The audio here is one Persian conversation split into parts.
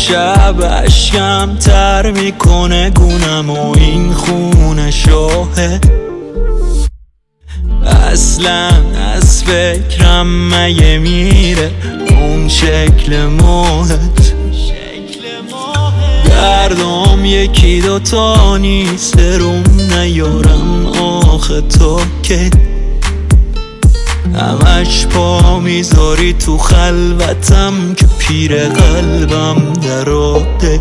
شب اشکم تر میکنه گونم و این خونه شاهد. اصلا از فکرم مگه میره اون شکل ماهت. گردم یکی دوتا نیست روم نیارم آخه تا که همش پا میذاری تو خلوتم که پیر قلبم دراده.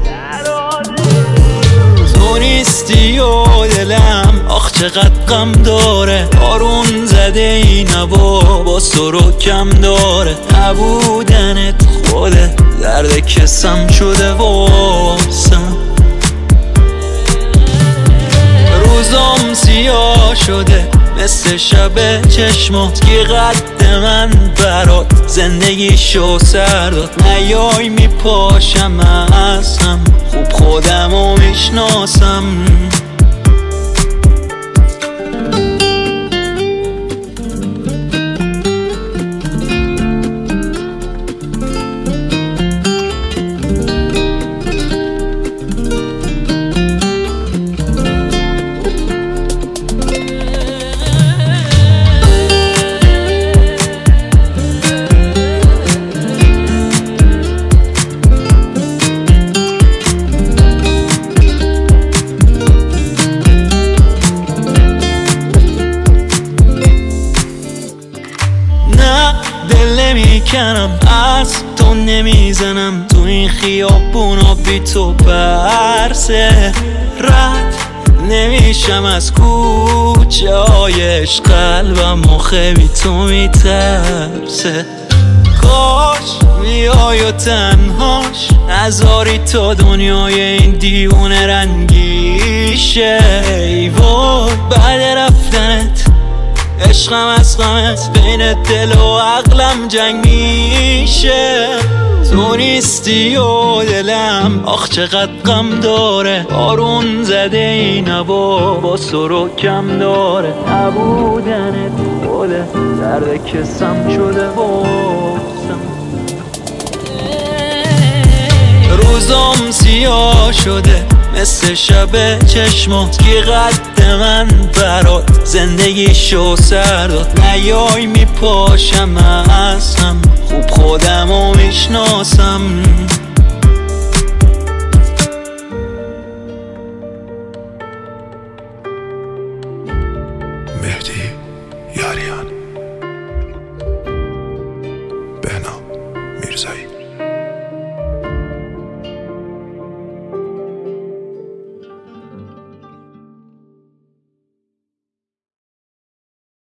تو نیستی و دلم آخ چقدر غم داره. آرون زده این هوا با سرکم داره. نبودنت خوده درد کسم شده واسم. روزام سیاه شده مثل شب چشمات که قد من برات زندگی شو سر داد. نیای میپاشم ازم خوب خودمو میشناسم. دل نمیکنم از تو نمیزنم تو این خیابونا بی تو برسه. رد نمیشم از کوچه هایش قلبم آخه بی تو میترسه. کاش میای و تنهاش نذاری تا دنیای این دیوونه رنگیشه. ای وای بعد رفتنت عشقم از غمت بین دل و عقلم جنگ میشه. تو نیستی و دلم آخ چقدر غم داره. آرون زده این هوا با سرکم داره. نبودنت خوده درد کسم شده واسم. روزام سیاه شده مثل شب چشمات که قد من برات زندگی شو سر داد. نیای میپاشم ازم خوب خودمو میشناسم.